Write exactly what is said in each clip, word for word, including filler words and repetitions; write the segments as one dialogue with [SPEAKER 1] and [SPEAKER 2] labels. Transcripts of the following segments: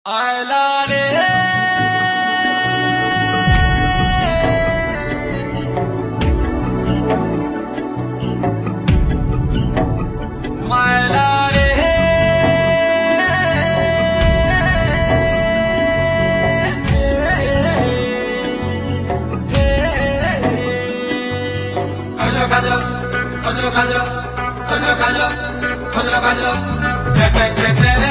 [SPEAKER 1] आयला रे मायला रे खजरो खजरो खजरो खजरो खजरो खजरो खजरो खजरो टे टे टे टे रे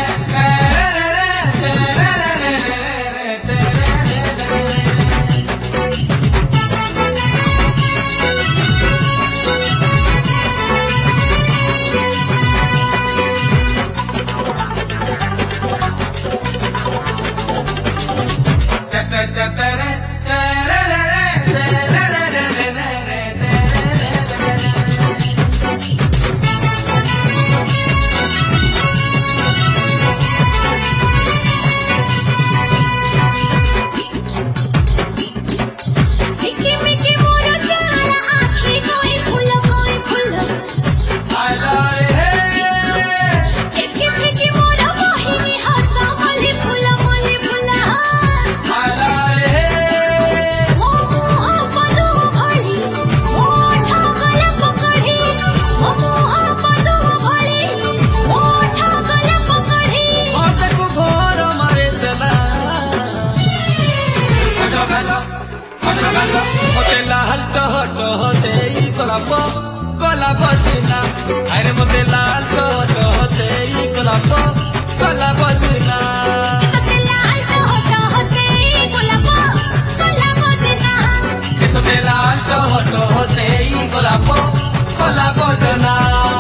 [SPEAKER 1] लाल टह टह से गोलाप गोलाप दिना अरे मोते लाल टह टह से गोलाप गोलाप दिना लाल टह टह से गोलाप गोलाप दिना इसमें लाल टह टह से गोलाप गोलाप दिना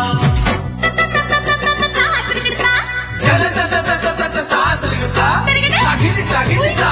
[SPEAKER 1] चल चल चल चल चल तातरिगता तागिनी तागिनीता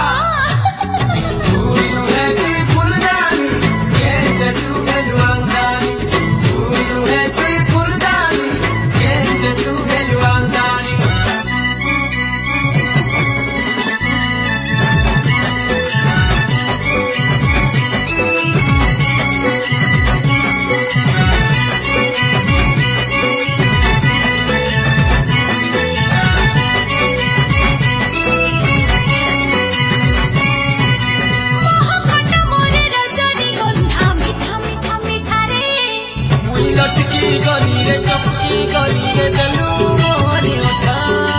[SPEAKER 1] लटकी गली रे चपकी गली रे दलू मोहनी उठा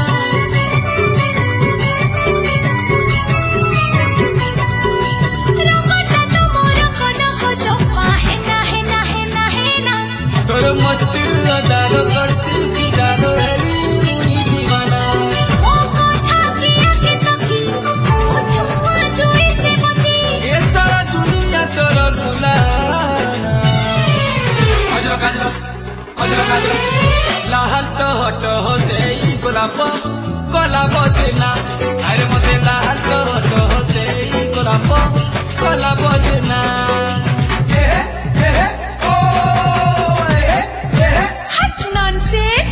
[SPEAKER 1] रंगटा तो मोर कनक चपा है ना है ना है ना है ना तोर मस्त अदार करती दिदारो हरी मुई दीवाना ओ कथा किया के तकी ओ छुआ जोई से मती ये सारा दुनिया तोर गुलाना खजरो खजरो खजरो खजरो लाल टह टह से गोलाप गोलाप दिना अरे मोते लाल टह टह से गोलाप गोलाप दिना
[SPEAKER 2] What nonsense!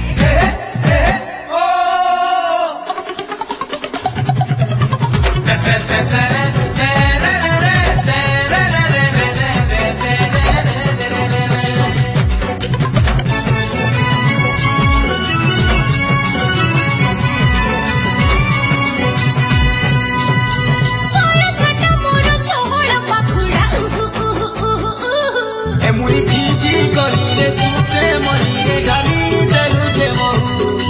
[SPEAKER 1] मुई भीजी गली रे तुसे मनी रे डाली देलु जे महू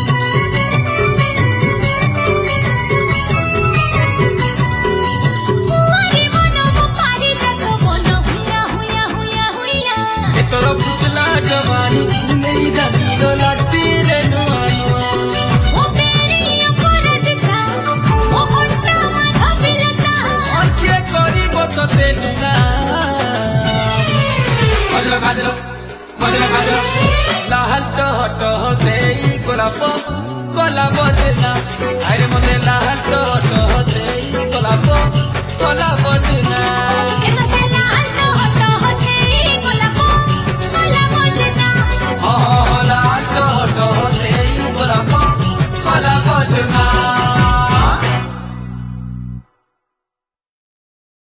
[SPEAKER 2] मुआरी मनो पारी जग मनो हुया हुया हुया हुया
[SPEAKER 1] ए तोर पुतला जवानी नहीं डाली लो लाटी रे नुआ नुआ
[SPEAKER 2] ओ बेली अपराजिता ओ ओट्टा माथा बिलता
[SPEAKER 1] और के करी बचते ना खजरो खजरो खजरो खजरो लाल टह टह से गोलाप गोलाप दिना अरे मोते लाल टह टह से गोलाप गोलाप